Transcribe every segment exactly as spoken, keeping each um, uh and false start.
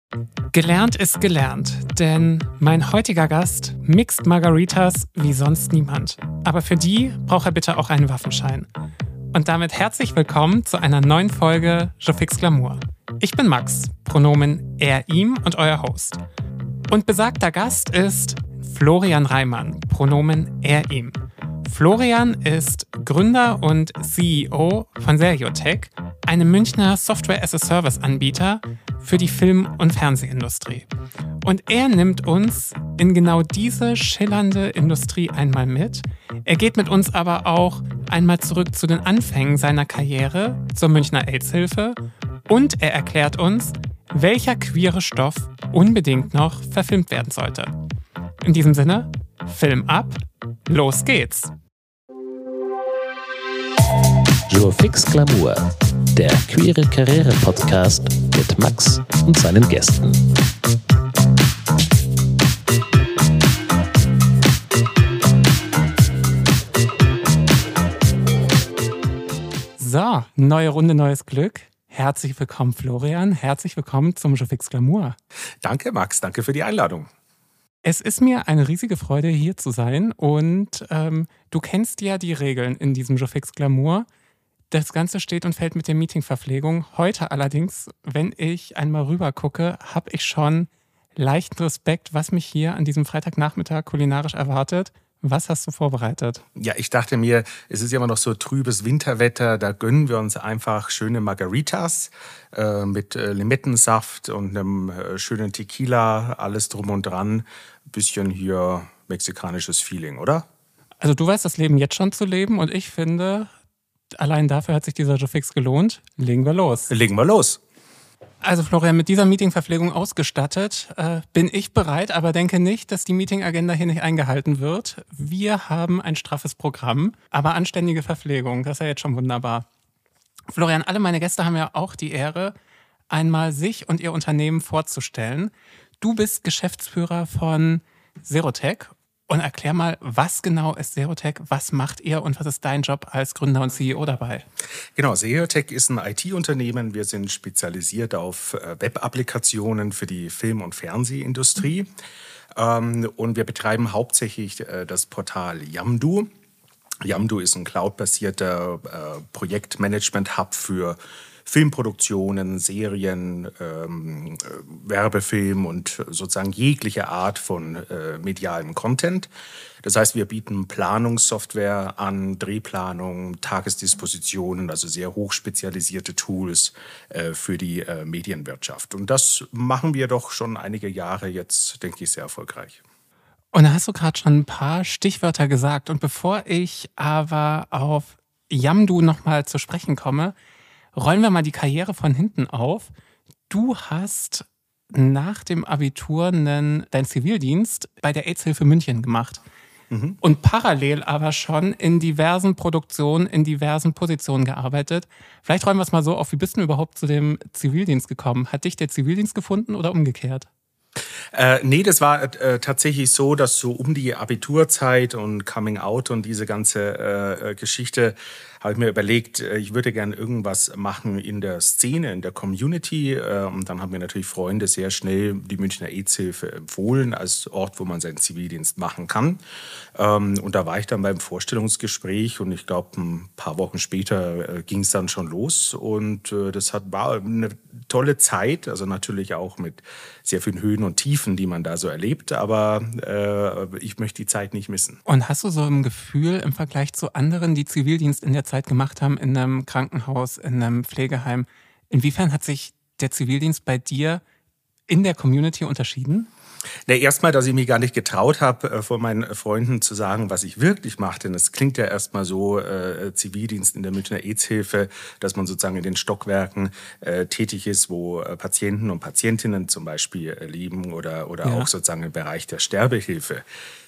Gelernt ist gelernt, denn mein heutiger Gast mixt Margaritas wie sonst niemand. Aber für die braucht er bitte auch einen Waffenschein. Und damit herzlich willkommen zu einer neuen Folge Je Fixe Glamour. Ich bin Max, Pronomen er, ihm und euer Host. Und besagter Gast ist Florian Reimann, Pronomen er, ihm. Florian ist Gründer und C E O von Seriotech, einem Münchner Software-as-a-Service-Anbieter für die Film- und Fernsehindustrie. Und er nimmt uns in genau diese schillernde Industrie einmal mit. Er geht mit uns aber auch einmal zurück zu den Anfängen seiner Karriere zur Münchner AIDS-Hilfe und er erklärt uns, welcher queere Stoff unbedingt noch verfilmt werden sollte. In diesem Sinne, Film ab, los geht's! Je Fixe Glamour, der queere Karriere-Podcast mit Max und seinen Gästen. So, neue Runde, neues Glück. Herzlich willkommen, Florian. Herzlich willkommen zum Je Fixe Glamour. Danke, Max. Danke für die Einladung. Es ist mir eine riesige Freude, hier zu sein. Und ähm, du kennst ja die Regeln in diesem Je Fixe Glamour. Das Ganze steht und fällt mit der Meetingverpflegung. Heute allerdings, wenn ich einmal rüber gucke, habe ich schon leichten Respekt, was mich hier an diesem Freitagnachmittag kulinarisch erwartet. Was hast du vorbereitet? Ja, ich dachte mir, es ist ja immer noch so trübes Winterwetter, da gönnen wir uns einfach schöne Margaritas äh, mit äh, Limettensaft und einem äh, schönen Tequila, alles drum und dran. Bisschen hier mexikanisches Feeling, oder? Also du weißt das Leben jetzt schon zu leben und ich finde, allein dafür hat sich dieser Je Fixe gelohnt. Legen wir los. Legen wir los. Also Florian, mit dieser Meetingverpflegung ausgestattet äh, bin ich bereit, aber denke nicht, dass die Meetingagenda hier nicht eingehalten wird. Wir haben ein straffes Programm, aber anständige Verpflegung, das ist ja jetzt schon wunderbar. Florian, alle meine Gäste haben ja auch die Ehre, einmal sich und ihr Unternehmen vorzustellen. Du bist Geschäftsführer von Seriotech. Und erklär mal, was genau ist Seriotech, was macht ihr und was ist dein Job als Gründer und C E O dabei? Genau, Seriotech ist ein I T-Unternehmen. Wir sind spezialisiert auf Web-Applikationen für die Film- und Fernsehindustrie. Mhm. Und wir betreiben hauptsächlich das Portal Yamdu. Yamdu ist ein cloudbasierter Projektmanagement-Hub für Filmproduktionen, Serien, ähm, Werbefilm und sozusagen jegliche Art von äh, medialem Content. Das heißt, wir bieten Planungssoftware an, Drehplanung, Tagesdispositionen, also sehr hochspezialisierte Tools äh, für die äh, Medienwirtschaft. Und das machen wir doch schon einige Jahre jetzt, denke ich, sehr erfolgreich. Und da hast du gerade schon ein paar Stichwörter gesagt. Und bevor ich aber auf Yamdu nochmal zu sprechen komme, rollen wir mal die Karriere von hinten auf. Du hast nach dem Abitur einen, deinen Zivildienst bei der AIDS-Hilfe München gemacht. Mhm. Und parallel aber schon in diversen Produktionen, in diversen Positionen gearbeitet. Vielleicht räumen wir es mal so auf, wie bist du überhaupt zu dem Zivildienst gekommen? Hat dich der Zivildienst gefunden oder umgekehrt? Äh, nee, das war äh, tatsächlich so, dass so um die Abiturzeit und Coming Out und diese ganze äh, Geschichte habe ich mir überlegt, ich würde gerne irgendwas machen in der Szene, in der Community. Und dann haben mir natürlich Freunde sehr schnell die Münchner AIDS-Hilfe empfohlen als Ort, wo man seinen Zivildienst machen kann. Und da war ich dann beim Vorstellungsgespräch und ich glaube, ein paar Wochen später ging es dann schon los. Und das hat, war eine tolle Zeit, also natürlich auch mit sehr vielen Höhen und Tiefen, die man da so erlebt. Aber äh, ich möchte die Zeit nicht missen. Und hast du so ein Gefühl im Vergleich zu anderen, die Zivildienst in der Zeit gemacht haben, in einem Krankenhaus, in einem Pflegeheim, inwiefern hat sich der Zivildienst bei dir in der Community unterschieden? Na, erstmal, dass ich mich gar nicht getraut habe, vor meinen Freunden zu sagen, was ich wirklich mache. Denn es klingt ja erstmal so, äh, Zivildienst in der Münchner AIDS-Hilfe, dass man sozusagen in den Stockwerken äh, tätig ist, wo äh, Patienten und Patientinnen zum Beispiel äh, leben oder, oder ja. auch sozusagen im Bereich der Sterbehilfe.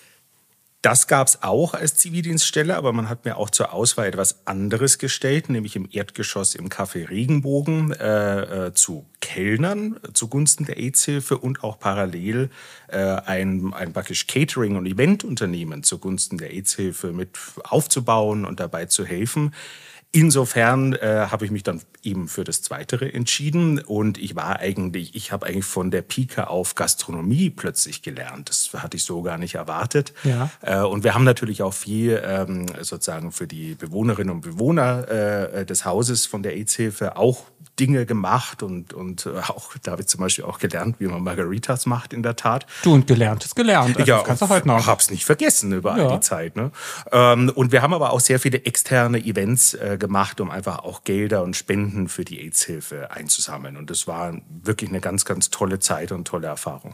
Das gab es auch als Zivildienststelle, aber man hat mir auch zur Auswahl etwas anderes gestellt, nämlich im Erdgeschoss im Café Regenbogen äh, äh, zu Kellnern zugunsten der AIDS-Hilfe und auch parallel äh, ein, ein praktisch Catering- und Eventunternehmen zugunsten der AIDS-Hilfe mit aufzubauen und dabei zu helfen. Insofern äh, habe ich mich dann eben für das Zweitere entschieden und ich war eigentlich, ich habe eigentlich von der Pike auf Gastronomie plötzlich gelernt. Das hatte ich so gar nicht erwartet. Ja. Äh, und wir haben natürlich auch viel ähm, sozusagen für die Bewohnerinnen und Bewohner äh, des Hauses von der AIDS-Hilfe auch Dinge gemacht und, und auch, da habe ich zum Beispiel auch gelernt, wie man Margaritas macht in der Tat. Du, und gelernt ist gelernt. Also ja, das kannst du heute noch. Ich habe es nicht vergessen über Ja. all die Zeit. Ne? Ähm, und wir haben aber auch sehr viele externe Events äh, gemacht, um einfach auch Gelder und Spenden für die AIDS-Hilfe einzusammeln. Und das war wirklich eine ganz, ganz tolle Zeit und tolle Erfahrung.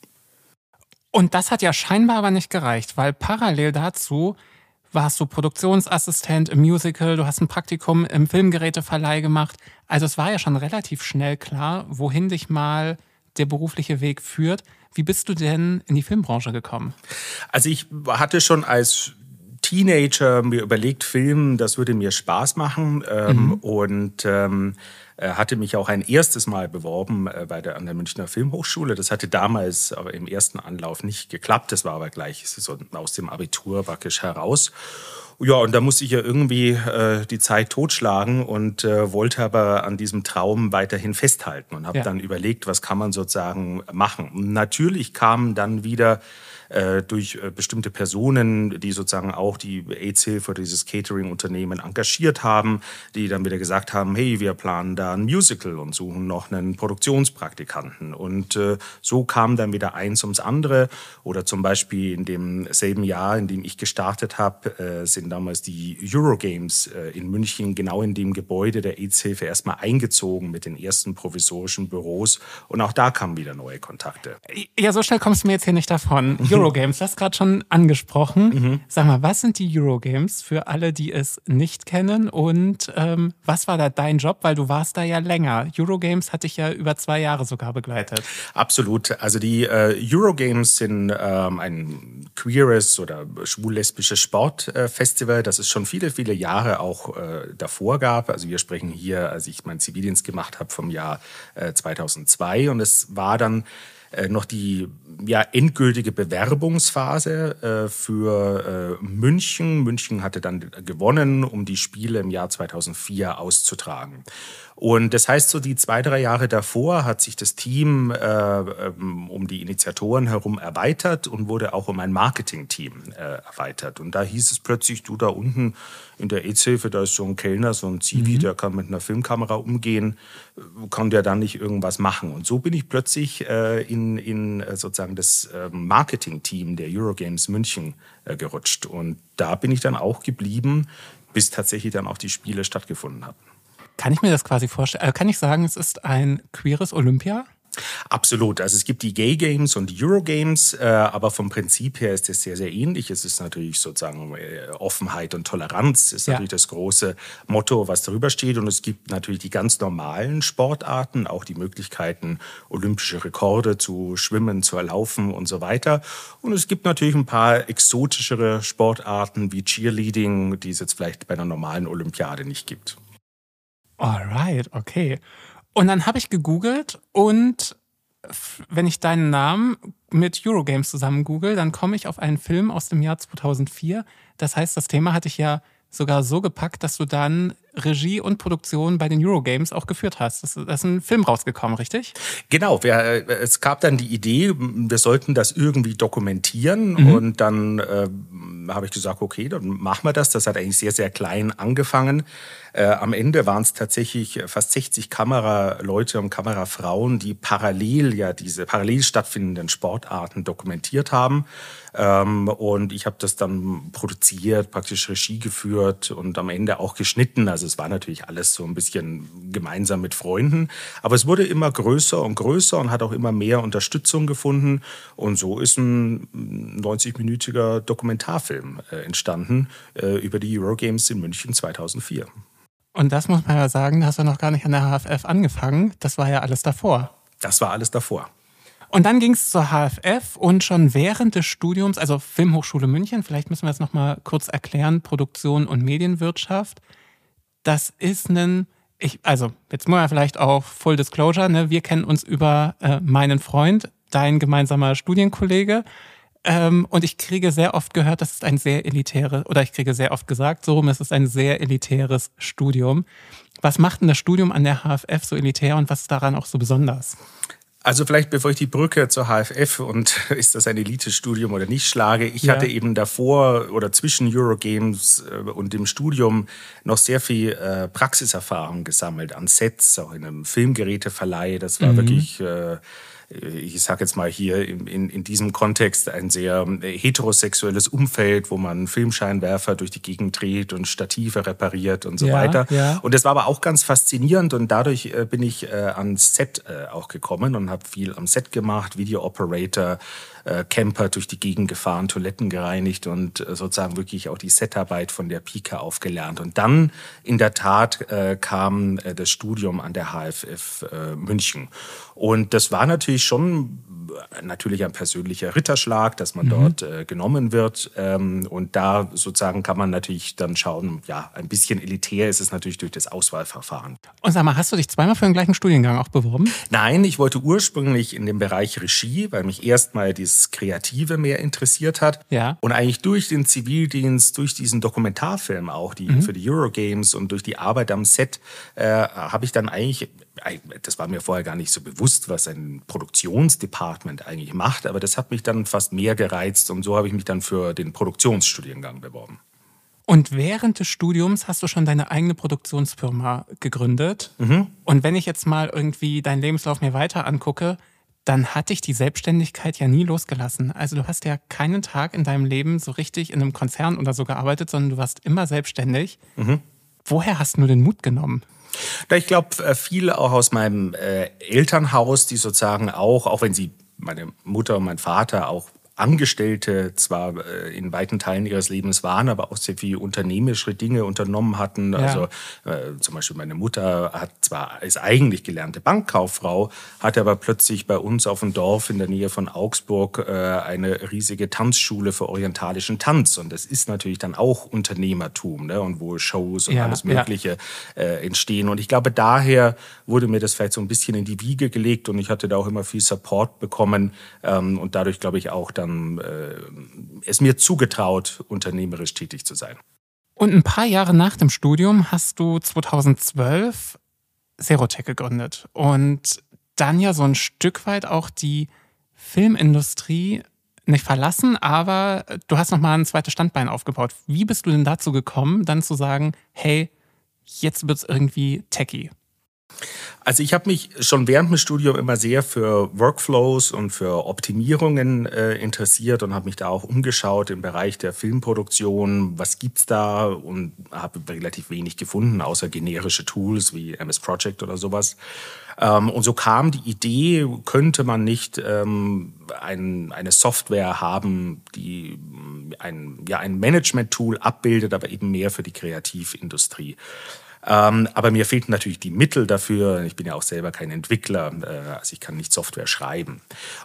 Und das hat ja scheinbar aber nicht gereicht, weil parallel dazu warst du Produktionsassistent im Musical, du hast ein Praktikum im Filmgeräteverleih gemacht. Also es war ja schon relativ schnell klar, wohin dich mal der berufliche Weg führt. Wie bist du denn in die Filmbranche gekommen? Also ich hatte schon als Teenager mir überlegt, Film, das würde mir Spaß machen ähm, mhm. und ähm, hatte mich auch ein erstes Mal beworben äh, bei der, an der Münchner Filmhochschule. Das hatte damals aber im ersten Anlauf nicht geklappt. Das war aber gleich so aus dem Abitur praktisch heraus. Ja, und da musste ich ja irgendwie äh, die Zeit totschlagen und äh, wollte aber an diesem Traum weiterhin festhalten und habe ja. dann überlegt, was kann man sozusagen machen. Und natürlich kamen dann wieder äh, durch äh, bestimmte Personen, die sozusagen auch die AIDS-Hilfe oder dieses Catering-Unternehmen engagiert haben, die dann wieder gesagt haben, hey, wir planen da ein Musical und suchen noch einen Produktionspraktikanten. Und äh, so kam dann wieder eins ums andere. Oder zum Beispiel in dem selben Jahr, in dem ich gestartet habe, äh, sind damals die Eurogames äh, in München genau in dem Gebäude der AIDS-Hilfe erstmal eingezogen mit den ersten provisorischen Büros. Und auch da kamen wieder neue Kontakte. Ja, so schnell kommst du mir jetzt hier nicht davon. Eurogames, du hast gerade schon angesprochen. Mhm. Sag mal, was sind die Eurogames für alle, die es nicht kennen? Und ähm, was war da dein Job? Weil du warst da ja länger. Eurogames hat dich ja über zwei Jahre sogar begleitet. Absolut. Also die äh, Eurogames sind ähm, ein queeres oder schwul-lesbisches Sportfestival, äh, das es schon viele, viele Jahre auch äh, davor gab. Also wir sprechen hier, als ich meinen Zivildienst gemacht habe, vom Jahr äh, zweitausendzwei. Und es war dann noch die ja, endgültige Bewerbungsphase äh, für äh, München. München hatte dann gewonnen, um die Spiele im Jahr zweitausendvier auszutragen. Und das heißt, so die zwei, drei Jahre davor hat sich das Team äh, um die Initiatoren herum erweitert und wurde auch um ein Marketing-Team äh, erweitert. Und da hieß es plötzlich, du da unten in der AIDS-Hilfe, da ist so ein Kellner, so ein Zivi, mhm. der kann mit einer Filmkamera umgehen, kann der dann nicht irgendwas machen? Und so bin ich plötzlich äh, in, in sozusagen das äh, Marketing-Team der Eurogames München äh, gerutscht. Und da bin ich dann auch geblieben, bis tatsächlich dann auch die Spiele stattgefunden hatten. Kann ich mir das quasi vorstellen? Kann ich sagen, es ist ein queeres Olympia? Absolut. Also es gibt die Gay Games und die Eurogames, äh, aber vom Prinzip her ist es sehr, sehr ähnlich. Es ist natürlich sozusagen äh, Offenheit und Toleranz, ist ja. natürlich das große Motto, was darüber steht. Und es gibt natürlich die ganz normalen Sportarten, auch die Möglichkeiten, olympische Rekorde zu schwimmen, zu erlaufen und so weiter. Und es gibt natürlich ein paar exotischere Sportarten wie Cheerleading, die es jetzt vielleicht bei einer normalen Olympiade nicht gibt. Alright, okay. Und dann habe ich gegoogelt und wenn ich deinen Namen mit Eurogames zusammen google, dann komme ich auf einen Film aus dem Jahr zweitausendvier. Das heißt, das Thema hatte ich ja sogar so gepackt, dass du dann Regie und Produktion bei den Eurogames auch geführt hast. Da ist ein Film rausgekommen, richtig? Genau, wir, es gab dann die Idee, wir sollten das irgendwie dokumentieren mhm. und dann äh, habe ich gesagt, okay, dann machen wir das. Das hat eigentlich sehr, sehr klein angefangen. Äh, am Ende waren es tatsächlich fast sechzig Kameraleute und Kamerafrauen, die parallel ja diese parallel stattfindenden Sportarten dokumentiert haben. Ähm, und ich habe das dann produziert, praktisch Regie geführt und am Ende auch geschnitten. Also es war natürlich alles so ein bisschen gemeinsam mit Freunden. Aber es wurde immer größer und größer und hat auch immer mehr Unterstützung gefunden. Und so ist ein neunzig-minütiger Dokumentarfilm äh, entstanden äh, über die Eurogames in München zweitausendvier. Und das muss man ja sagen, da hast du noch gar nicht an der H F F angefangen. Das war ja alles davor. Das war alles davor. Und dann ging es zur H F F und schon während des Studiums, also Filmhochschule München, vielleicht müssen wir das nochmal kurz erklären, Produktion und Medienwirtschaft, das ist ein, ich, also jetzt muss man vielleicht auch Full Disclosure, ne? Wir kennen uns über äh, meinen Freund, dein gemeinsamer Studienkollege. Ähm, und ich kriege sehr oft gehört, das ist ein sehr elitäres, oder ich kriege sehr oft gesagt, so rum, es ist ein sehr elitäres Studium. Was macht denn das Studium an der H F F so elitär und was ist daran auch so besonders? Also vielleicht, bevor ich die Brücke zur H F F und ist das ein Elite-Studium oder nicht schlage, ich Ja. hatte eben davor oder zwischen Eurogames und dem Studium noch sehr viel äh, Praxiserfahrung gesammelt an Sets, auch in einem Filmgeräteverleih. Das war mhm. wirklich... Äh, ich sage jetzt mal hier in, in, in diesem Kontext ein sehr heterosexuelles Umfeld, wo man Filmscheinwerfer durch die Gegend dreht und Stative repariert und so ja, weiter. Ja. Und das war aber auch ganz faszinierend und dadurch äh, bin ich äh, ans Set äh, auch gekommen und habe viel am Set gemacht, Video Operator, äh, Camper durch die Gegend gefahren, Toiletten gereinigt und äh, sozusagen wirklich auch die Setarbeit von der Pike auf gelernt. Und dann in der Tat äh, kam äh, das Studium an der H F F äh, München. Und das war natürlich schon natürlich ein persönlicher Ritterschlag, dass man mhm. dort äh, genommen wird. Ähm, und da sozusagen kann man natürlich dann schauen, ja, ein bisschen elitär ist es natürlich durch das Auswahlverfahren. Und sag mal, hast du dich zweimal für den gleichen Studiengang auch beworben? Nein, ich wollte ursprünglich in dem Bereich Regie, weil mich erstmal dieses Kreative mehr interessiert hat. Ja. Und eigentlich durch den Zivildienst, durch diesen Dokumentarfilm auch, die mhm. für die Eurogames und durch die Arbeit am Set, äh, habe ich dann eigentlich, das war mir vorher gar nicht so bewusst, was ein Produktionsdepartment eigentlich macht, aber das hat mich dann fast mehr gereizt und so habe ich mich dann für den Produktionsstudiengang beworben. Und während des Studiums hast du schon deine eigene Produktionsfirma gegründet. Mhm. Und wenn ich jetzt mal irgendwie deinen Lebenslauf mir weiter angucke, dann hat dich die Selbstständigkeit ja nie losgelassen. Also du hast ja keinen Tag in deinem Leben so richtig in einem Konzern oder so gearbeitet, sondern du warst immer selbstständig. Mhm. Woher hast du den Mut genommen? Ich glaube, viel auch aus meinem äh, Elternhaus, die sozusagen auch, auch wenn sie, meine Mutter und mein Vater auch Angestellte zwar äh, in weiten Teilen ihres Lebens waren, aber auch sehr viel unternehmerische Dinge unternommen hatten. Ja. Also äh, zum Beispiel meine Mutter hat zwar ist eigentlich gelernte Bankkauffrau, hatte aber plötzlich bei uns auf dem Dorf in der Nähe von Augsburg äh, eine riesige Tanzschule für orientalischen Tanz. Und das ist natürlich dann auch Unternehmertum, ne? Und wo Shows und ja, alles Mögliche ja. äh, entstehen. Und ich glaube, daher wurde mir das vielleicht so ein bisschen in die Wiege gelegt und ich hatte da auch immer viel Support bekommen ähm, und dadurch glaube ich auch dann äh, es mir zugetraut, unternehmerisch tätig zu sein. Und ein paar Jahre nach dem Studium hast du zweitausendzwölf Serotec gegründet und dann ja so ein Stück weit auch die Filmindustrie nicht verlassen, aber du hast nochmal ein zweites Standbein aufgebaut. Wie bist du denn dazu gekommen, dann zu sagen, hey, jetzt wird's irgendwie techy? Also ich habe mich schon während dem Studium immer sehr für Workflows und für Optimierungen äh, interessiert und habe mich da auch umgeschaut im Bereich der Filmproduktion. Was gibt's da? Und habe relativ wenig gefunden, außer generische Tools wie M S Project oder sowas. Ähm, und so kam die Idee, könnte man nicht ähm, ein, eine Software haben, die ein, ja, ein Management-Tool abbildet, aber eben mehr für die Kreativindustrie. Ähm, aber mir fehlten natürlich die Mittel dafür. Ich bin ja auch selber kein Entwickler, äh, also ich kann nicht Software schreiben.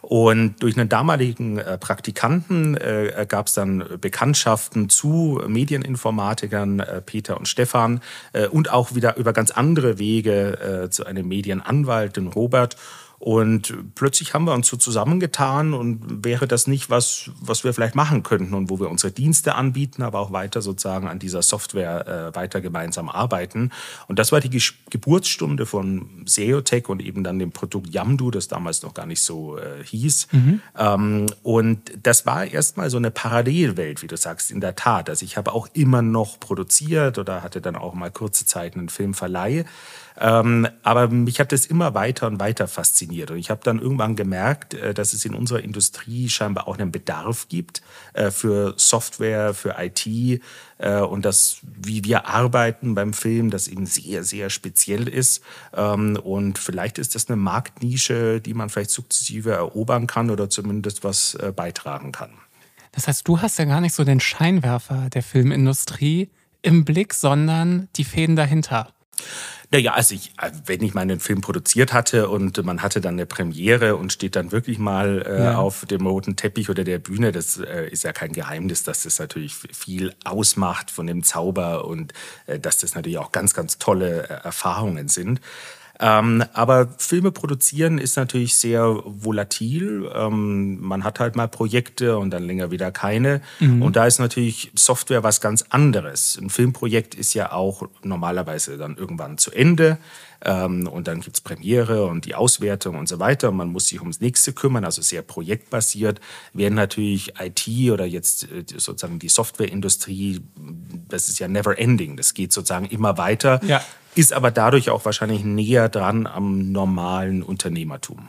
Und durch einen damaligen äh, Praktikanten äh, gab es dann Bekanntschaften zu Medieninformatikern, äh, Peter und Stefan, äh, und auch wieder über ganz andere Wege äh, zu einem Medienanwalt, den Robert. Und plötzlich haben wir uns so zusammengetan und wäre das nicht was, was wir vielleicht machen könnten und wo wir unsere Dienste anbieten, aber auch weiter sozusagen an dieser Software äh, weiter gemeinsam arbeiten. Und das war die Ge- Geburtsstunde von Serotec und eben dann dem Produkt Yamdu, das damals noch gar nicht so äh, hieß. Mhm. Ähm, und das war erstmal so eine Parallelwelt, wie du sagst, in der Tat. Also ich habe auch immer noch produziert oder hatte dann auch mal kurze Zeit einen Filmverleih. Ähm, aber mich hat das immer weiter und weiter fasziniert. Und ich habe dann irgendwann gemerkt, äh, dass es in unserer Industrie scheinbar auch einen Bedarf gibt äh, für Software, für I T äh, und das, wie wir arbeiten beim Film, das eben sehr, sehr speziell ist. Ähm, und vielleicht ist das eine Marktnische, die man vielleicht sukzessive erobern kann oder zumindest was äh, beitragen kann. Das heißt, du hast ja gar nicht so den Scheinwerfer der Filmindustrie im Blick, sondern die Fäden dahinter. Naja, also ich, wenn ich meinen Film produziert hatte und man hatte dann eine Premiere und steht dann wirklich mal äh, ja. auf dem roten Teppich oder der Bühne, das äh, ist ja kein Geheimnis, dass das natürlich viel ausmacht von dem Zauber und äh, dass das natürlich auch ganz, ganz tolle äh, Erfahrungen sind. Ähm, aber Filme produzieren ist natürlich sehr volatil. Ähm, man hat halt mal Projekte und dann länger wieder keine. Mhm. Und da ist natürlich Software was ganz anderes. Ein Filmprojekt ist ja auch normalerweise dann irgendwann zu Ende. Ähm, und dann gibt's Premiere und die Auswertung und so weiter. Und man muss sich ums Nächste kümmern, also sehr projektbasiert. Während natürlich I T oder jetzt äh, sozusagen die Softwareindustrie, das ist ja never ending. Das geht sozusagen immer weiter, ja. Ist aber dadurch auch wahrscheinlich näher dran am normalen Unternehmertum.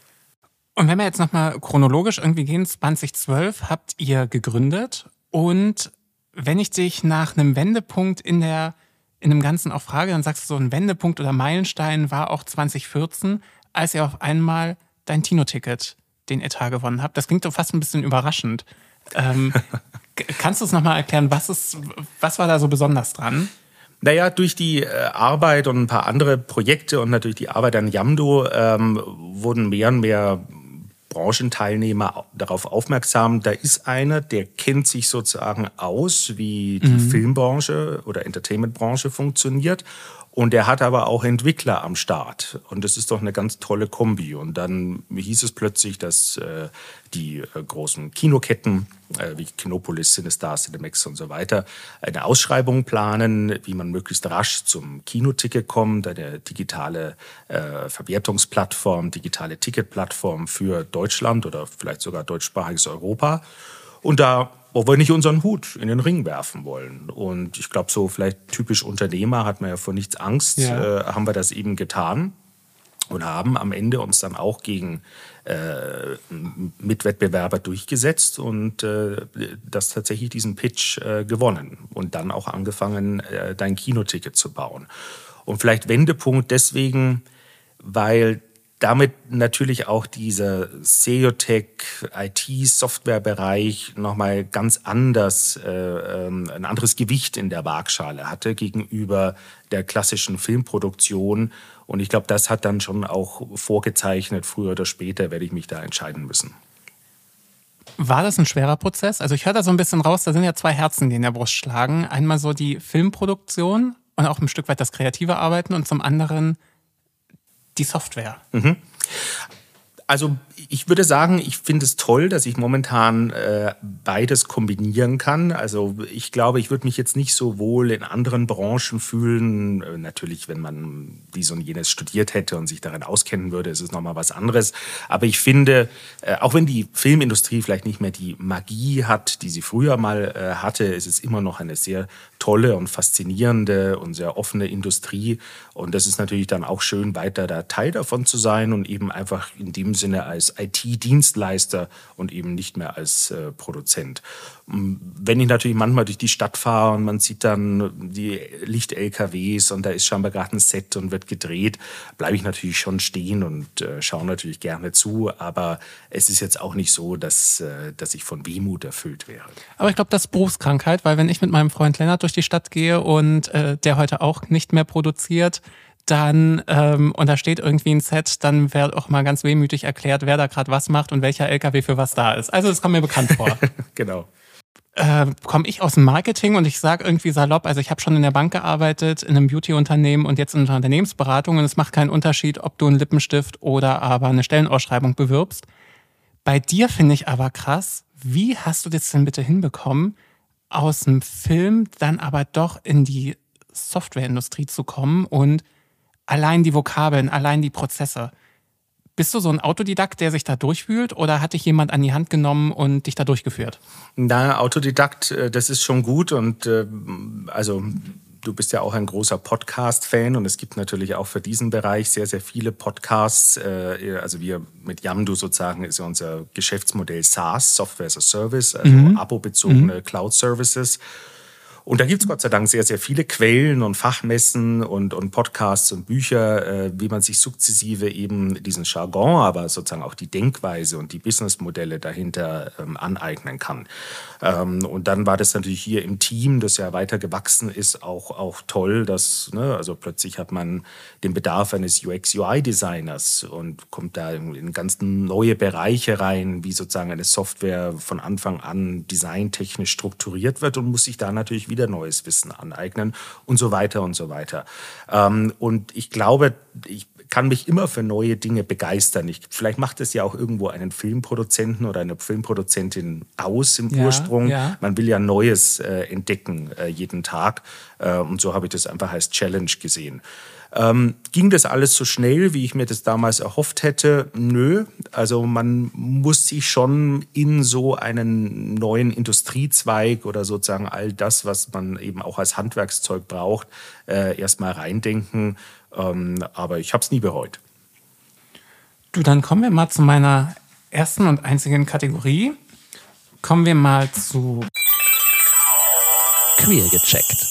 Und wenn wir jetzt nochmal chronologisch irgendwie gehen, zwanzig zwölf habt ihr gegründet. Und wenn ich dich nach einem Wendepunkt in der in dem Ganzen auch frage, dann sagst du, so ein Wendepunkt oder Meilenstein war auch zwanzig vierzehn, als ihr auf einmal dein Kinoticket den Etat gewonnen habt. Das klingt doch fast ein bisschen überraschend. Ähm, kannst du es nochmal erklären, was, ist, was war da so besonders dran? Naja, durch die äh, Arbeit und ein paar andere Projekte und natürlich die Arbeit an Yamdo ähm, wurden mehr und mehr Branchenteilnehmer darauf aufmerksam, da ist einer, der kennt sich sozusagen aus, wie die mhm. Filmbranche oder Entertainmentbranche funktioniert. Und der hat aber auch Entwickler am Start. Und das ist doch eine ganz tolle Kombi. Und dann hieß es plötzlich, dass äh, die äh, großen Kinoketten äh, wie Kinopolis, Cinestar, Cinemax und so weiter eine Ausschreibung planen, wie man möglichst rasch zum Kinoticket kommt, eine digitale äh, Verwertungsplattform, digitale Ticketplattform für Deutschland oder vielleicht sogar deutschsprachiges Europa. Und da wo wir nicht unseren Hut in den Ring werfen wollen. Und ich glaube, so vielleicht typisch Unternehmer, hat man ja vor nichts Angst, ja. äh, haben wir das eben getan und haben am Ende uns dann auch gegen äh, Mitwettbewerber durchgesetzt und äh, das tatsächlich diesen Pitch äh, gewonnen und dann auch angefangen, äh, dein Kinoticket zu bauen. Und vielleicht Wendepunkt deswegen, weil damit natürlich auch dieser SEOtech, I T-Softwarebereich nochmal ganz anders, äh, ein anderes Gewicht in der Waagschale hatte gegenüber der klassischen Filmproduktion. Und ich glaube, das hat dann schon auch vorgezeichnet, früher oder später werde ich mich da entscheiden müssen. War das ein schwerer Prozess? Also ich höre da so ein bisschen raus, da sind ja zwei Herzen, die in der Brust schlagen. Einmal so die Filmproduktion und auch ein Stück weit das kreative Arbeiten und zum anderen die Software. Mhm. Also ich würde sagen, ich finde es toll, dass ich momentan äh, beides kombinieren kann. Also ich glaube, ich würde mich jetzt nicht so wohl in anderen Branchen fühlen. Äh, natürlich, wenn man dies und jenes studiert hätte und sich darin auskennen würde, ist es nochmal was anderes. Aber ich finde, äh, auch wenn die Filmindustrie vielleicht nicht mehr die Magie hat, die sie früher mal äh, hatte, ist es immer noch eine sehr tolle und faszinierende und sehr offene Industrie. Und das ist natürlich dann auch schön, weiter da Teil davon zu sein und eben einfach in dem Sinne als I T-Dienstleister und eben nicht mehr als äh, Produzent. Wenn ich natürlich manchmal durch die Stadt fahre und man sieht dann die Licht-L K Ws und da ist scheinbar gerade ein Set und wird gedreht, bleibe ich natürlich schon stehen und äh, schaue natürlich gerne zu. Aber es ist jetzt auch nicht so, dass, äh, dass ich von Wehmut erfüllt wäre. Aber ich glaube, das ist Berufskrankheit, weil wenn ich mit meinem Freund Lennart durch die Stadt gehe und äh, der heute auch nicht mehr produziert, dann, ähm, und da steht irgendwie ein Set, dann wird auch mal ganz wehmütig erklärt, wer da gerade was macht und welcher L K W für was da ist. Also das kommt mir bekannt vor. Genau. Äh, komme ich aus dem Marketing und ich sage irgendwie salopp, also ich habe schon in der Bank gearbeitet, in einem Beauty-Unternehmen und jetzt in einer Unternehmensberatung und es macht keinen Unterschied, ob du einen Lippenstift oder aber eine Stellenausschreibung bewirbst. Bei dir finde ich aber krass, wie hast du das denn bitte hinbekommen, aus dem Film dann aber doch in die Softwareindustrie zu kommen und allein die Vokabeln, allein die Prozesse. Bist du so ein Autodidakt, der sich da durchwühlt oder hat dich jemand an die Hand genommen und dich da durchgeführt? Na, Autodidakt, das ist schon gut und also du bist ja auch ein großer Podcast-Fan und es gibt natürlich auch für diesen Bereich sehr, sehr viele Podcasts. Also wir mit Yamdo sozusagen ist ja unser Geschäftsmodell SaaS, Software as a Service, also mhm. abo-bezogene mhm. Cloud-Services. Und da gibt es Gott sei Dank sehr, sehr viele Quellen und Fachmessen und, und Podcasts und Bücher, äh, wie man sich sukzessive eben diesen Jargon, aber sozusagen auch die Denkweise und die Businessmodelle dahinter ähm, aneignen kann. Ähm, und dann war das natürlich hier im Team, das ja weiter gewachsen ist, auch, auch toll, dass, ne, also plötzlich hat man den Bedarf eines U X U I-Designers und kommt da in, in ganz neue Bereiche rein, wie sozusagen eine Software von Anfang an designtechnisch strukturiert wird und muss sich da natürlich wieder wieder neues Wissen aneignen und so weiter und so weiter. Ähm, und ich glaube, ich kann mich immer für neue Dinge begeistern. Ich, vielleicht macht es ja auch irgendwo einen Filmproduzenten oder eine Filmproduzentin aus im ja, Ursprung. Ja. Man will ja Neues äh, entdecken äh, jeden Tag. Äh, und so habe ich das einfach als Challenge gesehen. Ähm, ging das alles so schnell, wie ich mir das damals erhofft hätte? Nö. Also man muss sich schon in so einen neuen Industriezweig oder sozusagen all das, was man eben auch als Handwerkszeug braucht, äh, erstmal reindenken. Ähm, aber ich habe es nie bereut. Du, dann kommen wir mal zu meiner ersten und einzigen Kategorie. Kommen wir mal zu Queer gecheckt.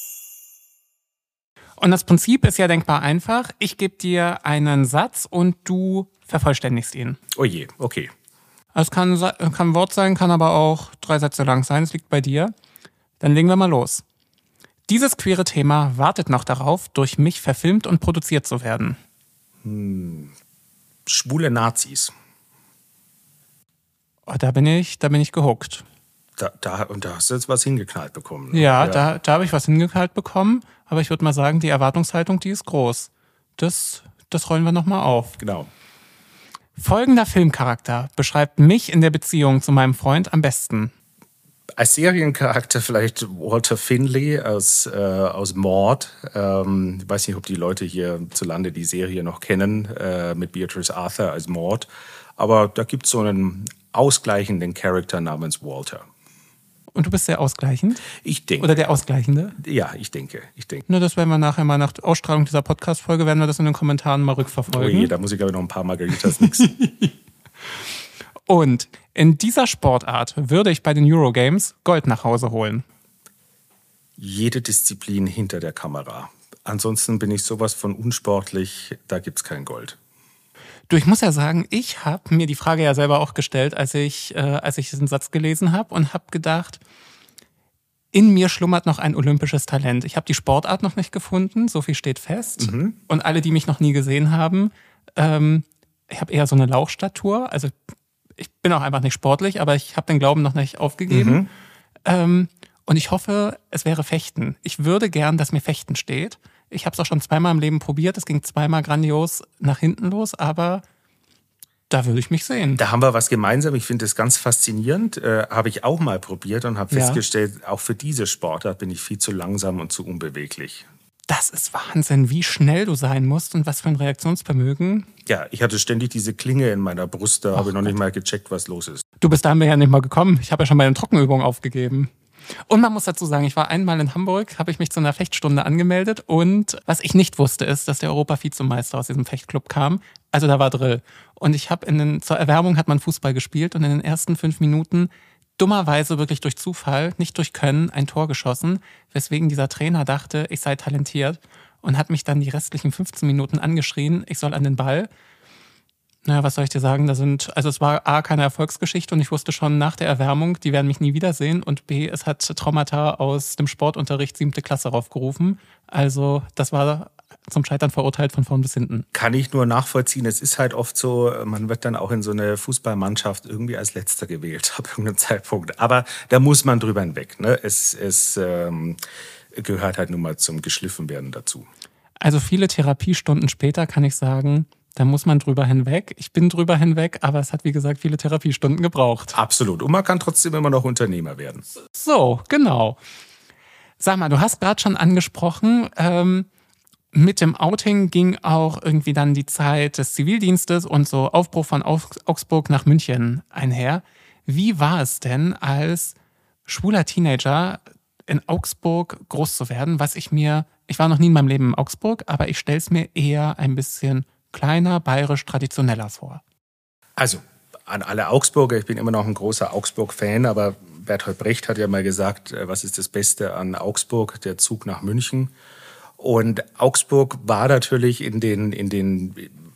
Und das Prinzip ist ja denkbar einfach. Ich gebe dir einen Satz und du vervollständigst ihn. Oh je, okay. Es kann, kann ein Wort sein, kann aber auch drei Sätze lang sein. Es liegt bei dir. Dann legen wir mal los. Dieses queere Thema wartet noch darauf, durch mich verfilmt und produziert zu werden. Hm. Schwule Nazis. Oh, da bin ich, da bin ich gehuckt. Da, da, und da hast du jetzt was hingeknallt bekommen. Ne? Ja, ja, da, da habe ich was hingeknallt bekommen. Aber ich würde mal sagen, die Erwartungshaltung, die ist groß. Das, das rollen wir nochmal auf. Genau. Folgender Filmcharakter beschreibt mich in der Beziehung zu meinem Freund am besten. Als Seriencharakter vielleicht Walter Finley aus, äh, aus Maude. Ähm, ich weiß nicht, ob die Leute hierzulande die Serie noch kennen, äh, mit Beatrice Arthur als Maude. Aber da gibt es so einen ausgleichenden Charakter namens Walter. Und du bist sehr ausgleichend? Ich denke. Oder der Ausgleichende? Ja, ich denke. Ich denke. Nur das werden wir nachher mal nach Ausstrahlung dieser Podcast-Folge, werden wir das in den Kommentaren mal rückverfolgen. Oh je, da muss ich glaube ich noch ein paar Margaritas mixen. Und in dieser Sportart würde ich bei den Eurogames Gold nach Hause holen. Jede Disziplin hinter der Kamera. Ansonsten bin ich sowas von unsportlich, da gibt es kein Gold. Du, ich muss ja sagen, ich habe mir die Frage ja selber auch gestellt, als ich, äh, als ich diesen Satz gelesen habe und habe gedacht, in mir schlummert noch ein olympisches Talent. Ich habe die Sportart noch nicht gefunden, so viel steht fest. Mhm. Und alle, die mich noch nie gesehen haben, ähm, ich habe eher so eine Lauchstatur. Also ich bin auch einfach nicht sportlich, aber ich habe den Glauben noch nicht aufgegeben. Mhm. Ähm, und ich hoffe, es wäre Fechten. Ich würde gern, dass mir Fechten steht. Ich habe es auch schon zweimal im Leben probiert. Es ging zweimal grandios nach hinten los, aber da würde ich mich sehen. Da haben wir was gemeinsam. Ich finde das ganz faszinierend. Äh, habe ich auch mal probiert und habe Ja. festgestellt, auch für diese Sportart bin ich viel zu langsam und zu unbeweglich. Das ist Wahnsinn, wie schnell du sein musst und was für ein Reaktionsvermögen. Ja, ich hatte ständig diese Klinge in meiner Brust. Da habe ich noch nicht mal gecheckt, was los ist. Du bist da ja nicht mal gekommen. Ich habe ja schon bei den Trockenübungen aufgegeben. Und man muss dazu sagen, ich war einmal in Hamburg, habe ich mich zu einer Fechtstunde angemeldet und was ich nicht wusste, ist, dass der Europa-Vizemeister aus diesem Fechtclub kam. Also da war Drill. Und ich habe in den, zur Erwärmung hat man Fußball gespielt und in den ersten fünf Minuten dummerweise wirklich durch Zufall, nicht durch Können, ein Tor geschossen, weswegen dieser Trainer dachte, ich sei talentiert und hat mich dann die restlichen fünfzehn Minuten angeschrien, ich soll an den Ball. Naja, was soll ich dir sagen? Da sind, also es war A, keine Erfolgsgeschichte und ich wusste schon nach der Erwärmung, die werden mich nie wiedersehen und B, es hat Traumata aus dem Sportunterricht siebte Klasse raufgerufen. Also das war zum Scheitern verurteilt von vorn bis hinten. Kann ich nur nachvollziehen. Es ist halt oft so, man wird dann auch in so eine Fußballmannschaft irgendwie als Letzter gewählt ab irgendeinem Zeitpunkt. Aber da muss man drüber hinweg. Ne? Es, es ähm, gehört halt nun mal zum Geschliffenwerden dazu. Also viele Therapiestunden später kann ich sagen, da muss man drüber hinweg. Ich bin drüber hinweg, aber es hat, wie gesagt, viele Therapiestunden gebraucht. Absolut. Und man kann trotzdem immer noch Unternehmer werden. So, genau. Sag mal, du hast gerade schon angesprochen, ähm, mit dem Outing ging auch irgendwie dann die Zeit des Zivildienstes und so Aufbruch von Augsburg nach München einher. Wie war es denn, als schwuler Teenager in Augsburg groß zu werden? Was ich mir, ich war noch nie in meinem Leben in Augsburg, aber ich stelle es mir eher ein bisschen kleiner, bayerisch, traditioneller vor. Also, an alle Augsburger, ich bin immer noch ein großer Augsburg-Fan, aber Bertolt Brecht hat ja mal gesagt, was ist das Beste an Augsburg? Der Zug nach München. Und Augsburg war natürlich in den, in den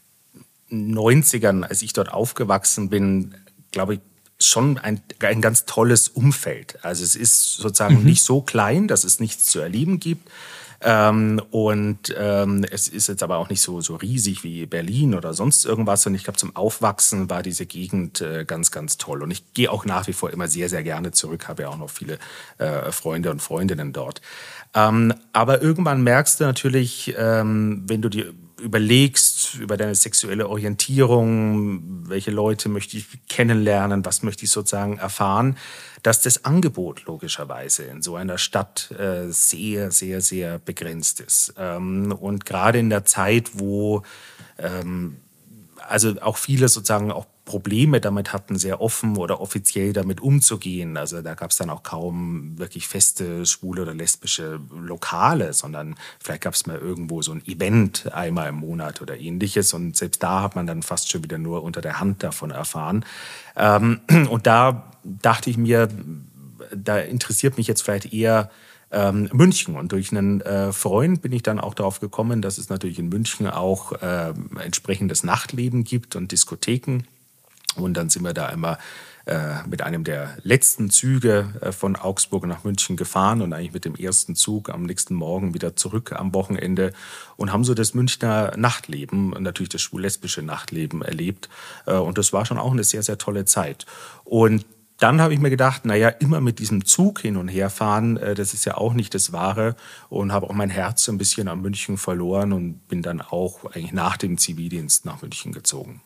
neunzigern, als ich dort aufgewachsen bin, glaube ich, schon ein, ein ganz tolles Umfeld. Also es ist sozusagen mhm. nicht so klein, dass es nichts zu erleben gibt. Ähm, und ähm, es ist jetzt aber auch nicht so, so riesig wie Berlin oder sonst irgendwas. Und ich glaube, zum Aufwachsen war diese Gegend äh, ganz, ganz toll. Und ich gehe auch nach wie vor immer sehr, sehr gerne zurück. Habe ja auch noch viele äh, Freunde und Freundinnen dort. Ähm, aber irgendwann merkst du natürlich, ähm, wenn du die überlegst über deine sexuelle Orientierung, welche Leute möchte ich kennenlernen, was möchte ich sozusagen erfahren, dass das Angebot logischerweise in so einer Stadt äh, sehr, sehr, sehr begrenzt ist. Ähm, und gerade in der Zeit, wo ähm, also auch viele sozusagen auch Probleme damit hatten, sehr offen oder offiziell damit umzugehen. Also da gab es dann auch kaum wirklich feste schwule oder lesbische Lokale, sondern vielleicht gab es mal irgendwo so ein Event einmal im Monat oder ähnliches. Und selbst da hat man dann fast schon wieder nur unter der Hand davon erfahren. Ähm, und da dachte ich mir, da interessiert mich jetzt vielleicht eher Ähm, München. Und durch einen äh, Freund bin ich dann auch darauf gekommen, dass es natürlich in München auch äh, entsprechendes Nachtleben gibt und Diskotheken. Und dann sind wir da einmal äh, mit einem der letzten Züge äh, von Augsburg nach München gefahren und eigentlich mit dem ersten Zug am nächsten Morgen wieder zurück am Wochenende und haben so das Münchner Nachtleben und natürlich das schwul-lesbische Nachtleben erlebt. Äh, und das war schon auch eine sehr, sehr tolle Zeit. Und dann habe ich mir gedacht, naja, immer mit diesem Zug hin und her fahren, das ist ja auch nicht das Wahre, und habe auch mein Herz so ein bisschen an München verloren und bin dann auch eigentlich nach dem Zivildienst nach München gezogen.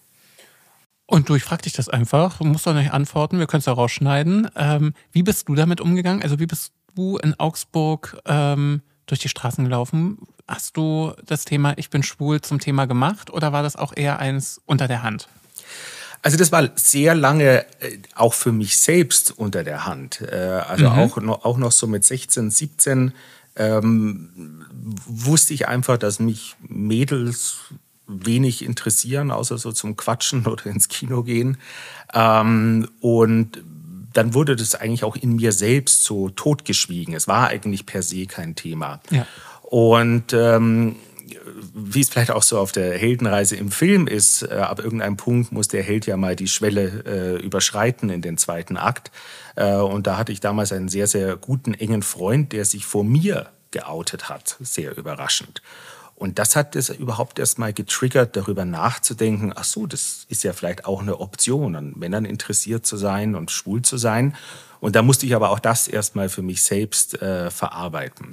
Und du, ich frage dich das einfach, du musst doch nicht antworten, wir können es ja rausschneiden. Ähm, wie bist du damit umgegangen? Also wie bist du in Augsburg ähm, durch die Straßen gelaufen? Hast du das Thema Ich bin schwul zum Thema gemacht oder war das auch eher eins unter der Hand? Also das war sehr lange äh, auch für mich selbst unter der Hand. Äh, also mhm. auch, noch, auch noch so mit sechzehn, siebzehn ähm, wusste ich einfach, dass mich Mädels wenig interessieren, außer so zum Quatschen oder ins Kino gehen. Ähm, und dann wurde das eigentlich auch in mir selbst so totgeschwiegen. Es war eigentlich per se kein Thema. Ja. Und ähm, wie es vielleicht auch so auf der Heldenreise im Film ist, äh, ab irgendeinem Punkt muss der Held ja mal die Schwelle äh, überschreiten in den zweiten Akt. Äh, und da hatte ich damals einen sehr, sehr guten, engen Freund, der sich vor mir geoutet hat. Sehr überraschend. Und das hat es überhaupt erst mal getriggert, darüber nachzudenken, ach so, das ist ja vielleicht auch eine Option, an Männern interessiert zu sein und schwul zu sein. Und da musste ich aber auch das erst mal für mich selbst äh, verarbeiten.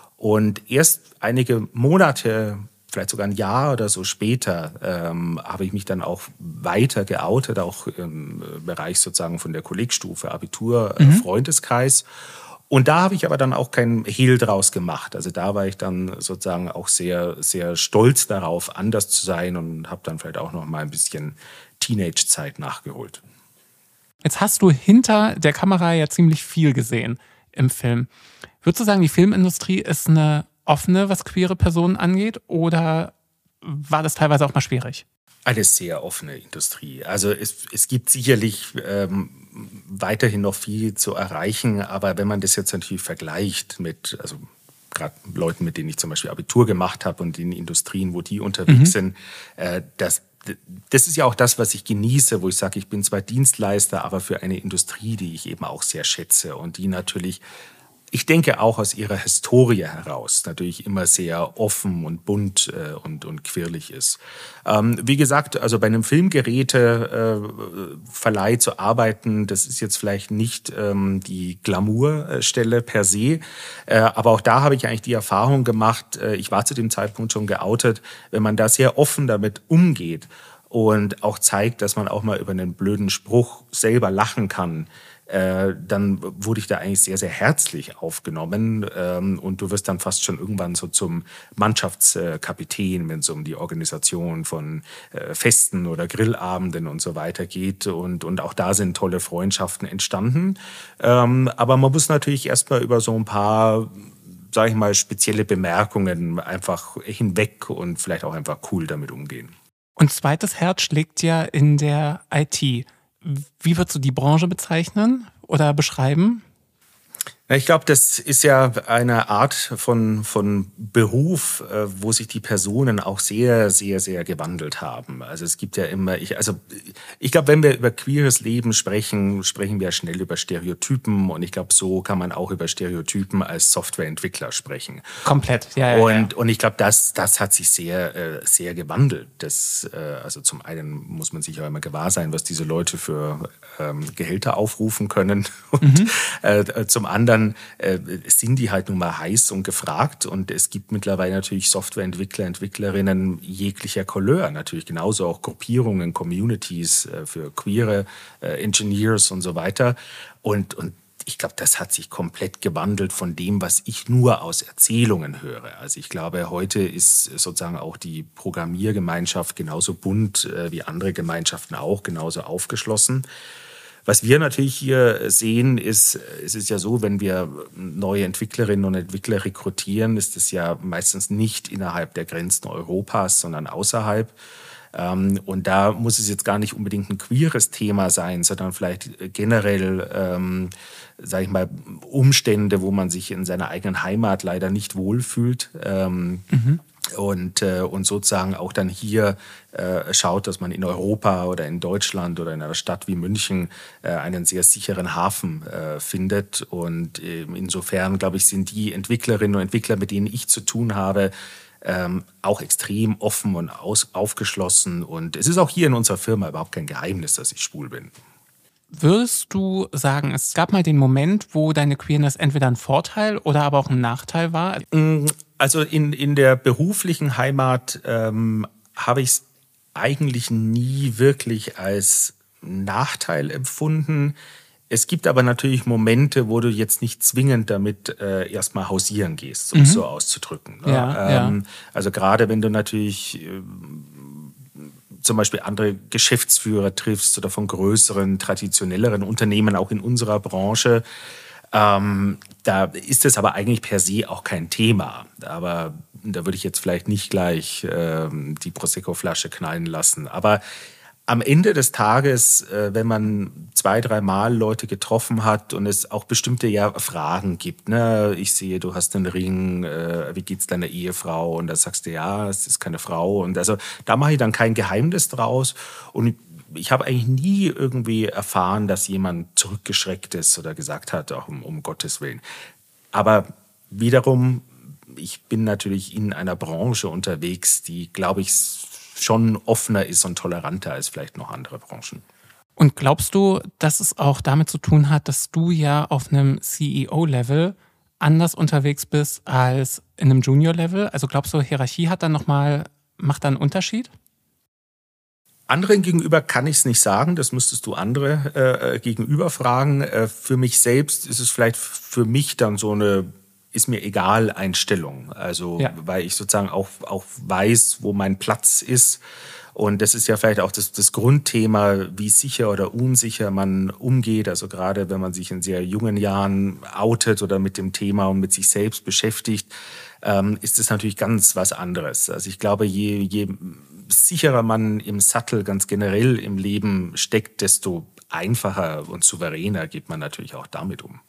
Und erst einige Monate, vielleicht sogar ein Jahr oder so später, ähm, habe ich mich dann auch weiter geoutet, auch im Bereich sozusagen von der Kollegstufe, Abitur, mhm. Freundeskreis. Und da habe ich aber dann auch kein Hehl draus gemacht. Also da war ich dann sozusagen auch sehr, sehr stolz darauf, anders zu sein, und habe dann vielleicht auch noch mal ein bisschen Teenage-Zeit nachgeholt. Jetzt hast du hinter der Kamera ja ziemlich viel gesehen im Film. Würdest du sagen, die Filmindustrie ist eine offene, was queere Personen angeht, oder war das teilweise auch mal schwierig? Eine sehr offene Industrie. Also es, es gibt sicherlich ähm, weiterhin noch viel zu erreichen, aber wenn man das jetzt natürlich vergleicht mit, also gerade Leuten, mit denen ich zum Beispiel Abitur gemacht habe und den Industrien, wo die unterwegs mhm. sind, äh, das Das ist ja auch das, was ich genieße, wo ich sage, ich bin zwar Dienstleister, aber für eine Industrie, die ich eben auch sehr schätze und die natürlich, ich denke auch aus ihrer Historie heraus, natürlich immer sehr offen und bunt äh, und, und quirlig ist. Ähm, wie gesagt, also bei einem Filmgeräteverleih äh, zu arbeiten, das ist jetzt vielleicht nicht ähm, die Glamourstelle per se, äh, aber auch da habe ich eigentlich die Erfahrung gemacht, äh, ich war zu dem Zeitpunkt schon geoutet, wenn man da sehr offen damit umgeht und auch zeigt, dass man auch mal über einen blöden Spruch selber lachen kann, Äh, dann wurde ich da eigentlich sehr, sehr herzlich aufgenommen. Ähm, und du wirst dann fast schon irgendwann so zum Mannschaftskapitän, wenn es um die Organisation von äh, Festen oder Grillabenden und so weiter geht. Und, und auch da sind tolle Freundschaften entstanden. Ähm, aber man muss natürlich erst mal über so ein paar, sage ich mal, spezielle Bemerkungen einfach hinweg und vielleicht auch einfach cool damit umgehen. Und zweites Herz schlägt ja in der I T. Wie würdest du die Branche bezeichnen oder beschreiben? Ich glaube, das ist ja eine Art von, von Beruf, wo sich die Personen auch sehr, sehr, sehr gewandelt haben. Also es gibt ja immer, ich, also ich glaube, wenn wir über queeres Leben sprechen, sprechen wir schnell über Stereotypen, und ich glaube, so kann man auch über Stereotypen als Softwareentwickler sprechen. Komplett, ja. ja und, ja. und ich glaube, das, das hat sich sehr, sehr gewandelt. Das, also zum einen muss man sich auch immer gewahr sein, was diese Leute für ähm, Gehälter aufrufen können, und mhm. äh, zum anderen insofern äh, sind die halt nun mal heiß und gefragt und es gibt mittlerweile natürlich Softwareentwickler, Entwicklerinnen jeglicher Couleur, natürlich genauso auch Gruppierungen, Communities äh, für queere äh, Engineers und so weiter. Und, und ich glaube, das hat sich komplett gewandelt von dem, was ich nur aus Erzählungen höre. Also ich glaube, heute ist sozusagen auch die Programmiergemeinschaft genauso bunt äh, wie andere Gemeinschaften auch, genauso aufgeschlossen. Was wir natürlich hier sehen, ist, es ist ja so, wenn wir neue Entwicklerinnen und Entwickler rekrutieren, ist es ja meistens nicht innerhalb der Grenzen Europas, sondern außerhalb. Und da muss es jetzt gar nicht unbedingt ein queeres Thema sein, sondern vielleicht generell, ähm, sage ich mal, Umstände, wo man sich in seiner eigenen Heimat leider nicht wohlfühlt. Ähm, mhm. Und, äh, und sozusagen auch dann hier äh, schaut, dass man in Europa oder in Deutschland oder in einer Stadt wie München äh, einen sehr sicheren Hafen äh, findet. Und äh, insofern, glaube ich, sind die Entwicklerinnen und Entwickler, mit denen ich zu tun habe, ähm, auch extrem offen und aus, aufgeschlossen. Und es ist auch hier in unserer Firma überhaupt kein Geheimnis, dass ich schwul bin. Würdest du sagen, es gab mal den Moment, wo deine Queerness entweder ein Vorteil oder aber auch ein Nachteil war? Also in, in der beruflichen Heimat ähm, habe ich es eigentlich nie wirklich als Nachteil empfunden. Es gibt aber natürlich Momente, wo du jetzt nicht zwingend damit äh, erstmal hausieren gehst, um es mhm. so auszudrücken. Ne? Ja, ähm, ja. Also gerade wenn du natürlich äh, zum Beispiel andere Geschäftsführer triffst oder von größeren, traditionelleren Unternehmen, auch in unserer Branche, ähm, da ist es aber eigentlich per se auch kein Thema. Aber da würde ich jetzt vielleicht nicht gleich ähm, die Prosecco-Flasche knallen lassen. Aber am Ende des Tages, äh, wenn man zwei, dreimal Leute getroffen hat und es auch bestimmte ja Fragen gibt, ne? Ich sehe, du hast einen Ring, äh, wie geht's deiner Ehefrau? Und da sagst du, ja, es ist keine Frau. Und also da mache ich dann kein Geheimnis draus. Und ich habe eigentlich nie irgendwie erfahren, dass jemand zurückgeschreckt ist oder gesagt hat, auch um, um Gottes Willen. Aber wiederum, ich bin natürlich in einer Branche unterwegs, die, glaube ich, schon offener ist und toleranter als vielleicht noch andere Branchen. Und glaubst du, dass es auch damit zu tun hat, dass du ja auf einem C E O-Level anders unterwegs bist als in einem Junior-Level? Also glaubst du, Hierarchie hat dann noch mal, macht da einen Unterschied? Anderen gegenüber kann ich es nicht sagen, das müsstest du andere äh, gegenüber fragen. Äh, für mich selbst ist es vielleicht für mich dann so eine ist mir egal Einstellung. Also ja. weil ich sozusagen auch, auch weiß, wo mein Platz ist. Und das ist ja vielleicht auch das, das Grundthema, wie sicher oder unsicher man umgeht. Also gerade wenn man sich in sehr jungen Jahren outet oder mit dem Thema und mit sich selbst beschäftigt, ähm, ist das natürlich ganz was anderes. Also ich glaube, je, je sicherer man im Sattel ganz generell im Leben steckt, desto einfacher und souveräner geht man natürlich auch damit um.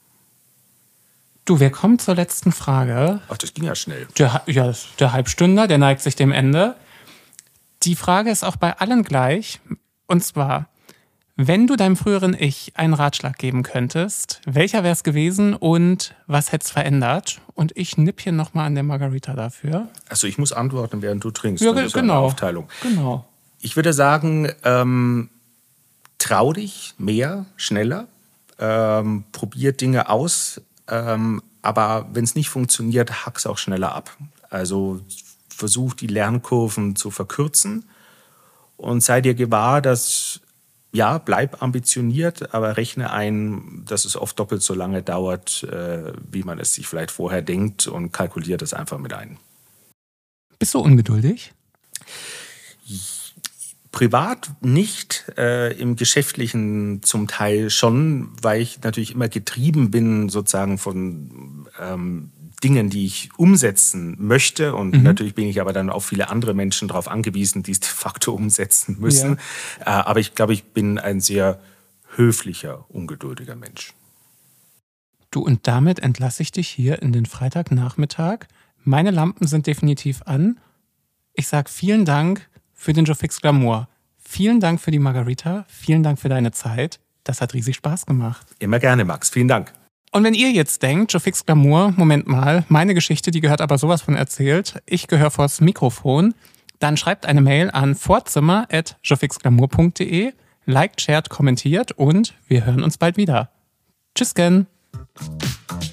Du, wir kommen zur letzten Frage. Ach, das ging ja schnell. Der, ja, der Halbstünder, der neigt sich dem Ende. Die Frage ist auch bei allen gleich. Und zwar, wenn du deinem früheren Ich einen Ratschlag geben könntest, welcher wäre es gewesen und was hätte es verändert? Und ich nipp hier nochmal an der Margarita dafür. Also ich muss antworten, während du trinkst. Ja, das ist genau. Eine Aufteilung. Genau. Ich würde sagen, ähm, trau dich mehr, schneller. Ähm, probier Dinge aus. Ähm, aber wenn es nicht funktioniert, hack's auch schneller ab. Also versuch die Lernkurven zu verkürzen und sei dir gewahr, dass, ja, bleib ambitioniert, aber rechne ein, dass es oft doppelt so lange dauert, äh, wie man es sich vielleicht vorher denkt und kalkulier das einfach mit ein. Bist du ungeduldig? Privat nicht, äh, im Geschäftlichen zum Teil schon, weil ich natürlich immer getrieben bin sozusagen von ähm, Dingen, die ich umsetzen möchte. Und mhm. natürlich bin ich aber dann auf viele andere Menschen darauf angewiesen, die es de facto umsetzen müssen. Ja. Äh, aber ich glaube, ich bin ein sehr höflicher, ungeduldiger Mensch. Du, und damit entlasse ich dich hier in den Freitagnachmittag. Meine Lampen sind definitiv an. Ich sage vielen Dank für den Joe Fix Glamour. Vielen Dank für die Margarita. Vielen Dank für deine Zeit. Das hat riesig Spaß gemacht. Immer gerne, Max. Vielen Dank. Und wenn ihr jetzt denkt, Joe Fix Glamour, Moment mal, meine Geschichte, die gehört aber sowas von erzählt. Ich gehöre vors Mikrofon. Dann schreibt eine Mail an vorzimmer at joe fix glamour punkt de, liked, shared, kommentiert und wir hören uns bald wieder. Tschüss, Ken.